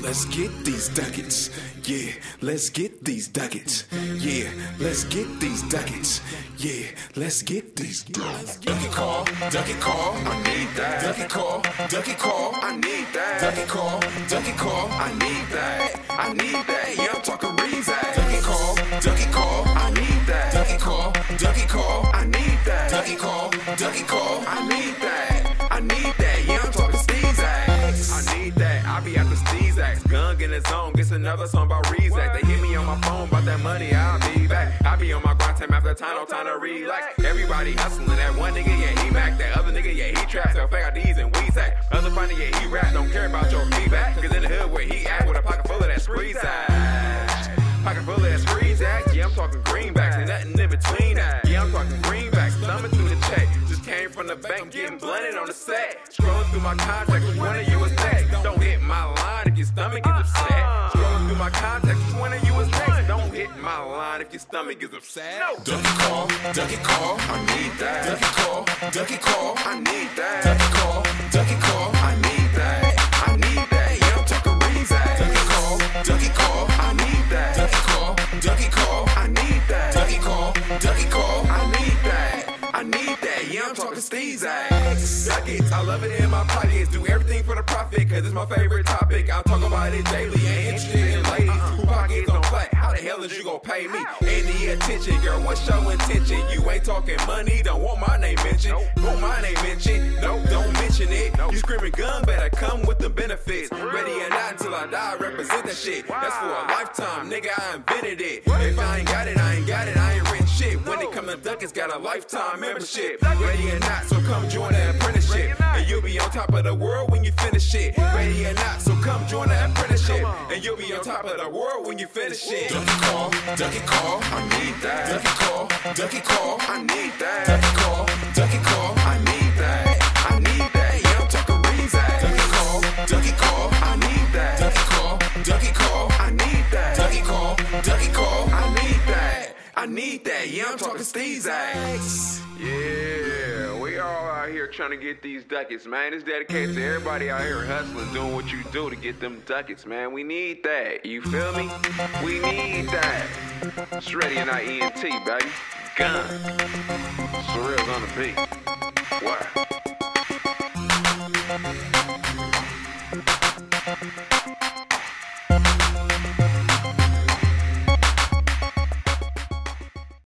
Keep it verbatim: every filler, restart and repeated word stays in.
let's get these ducats. Yeah, let's get these ducats. Yeah, let's get these ducats. Yeah, let's get these ducats. Ducky call, ducky call, I need that. Ducky call, ducky call, I need that. Ducky call, ducky call, I need that. I need that. Yeah, I'm talking Rezac. Ducky call, ducky call, I need that. Ducky call, ducky call, I need that. Ducky call, ducky call, I need that. I need that. Yeah, I'm talking Steezac. I need that. I be after Steezac. Gun in the zone, gets another song about Rezac. They hit me on my phone about that money, I'll be back. I be on my grind time after time, no time to relax. Everybody hustling, that one nigga, yeah, he Mac. That other nigga, yeah, he trap. Sell fake I Ds and Weezac. Other funny, yeah, he rap. Don't care about your feedback. Cause in the hood where he at, with a pocket full of that Squeezac. Pocket full of that Squeezac. Yeah, I'm talking greenbacks and nothing in between that. Yeah, I'm talking greenbacks, thumbing through the check. Just came from the bank, getting blunted on the set. Scrolling through my contacts, which one of you was next? Don't hit my line if your stomach is upset. Scrolling through my contacts, which one of you was next? Don't hit my line if your stomach is upset. Ducky call, ducky call, I need that. Ducky call, ducky call, I need that. Ducky call, ducky call, I need that. I need that. Yeah, I'm talking Rezac. Ducky call, ducky call, I need that. Ducky call, ducky call, I need that. Ducky call, ducky call, I need that. I need that. Yeah, I'm talking Steezac. Duckets, I love it in my pockets. Do everything for the profit, cause it's my favorite topic. I'll talk about it daily. Ain't interested in ladies who pockets don't play. How the hell is you gon' pay me? Ain't the attention, girl, what's your intention? You ain't talking money, don't want my name mentioned. Want my name mentioned, no, don't mention it. You screaming gun, better come with the benefits. Ready or not until I die, represent that shit. That's for a lifetime, nigga, I invented it. If I ain't got it, I ain't got it, I ain't written shit. When it come to duck, it's got a lifetime membership. Ready or not, so come join the apprenticeship. And you'll be on top of the world when you finish it. Ready or not, so come join the apprenticeship. And you'll be on top of the world when you finish it. Ducky call, ducky call, I need that. Ducky call, ducky call, I need that. Ducky call, ducky call, I need that. I need that. Yeah, I'm talking Rezac. Ducky call, ducky call, I need that. Ducky call, ducky call, I need that. Ducky call, ducky call, I need that. I need that. Yeah, I'm talking Steezac. Yeah, we all out here trying to get these ducats, man. It's dedicated to everybody out here hustling, doing what you do to get them ducats, man. We need that. You feel me? We need that. It's Ready or Not E N T, baby. Gun. Surreal's on the beat. What?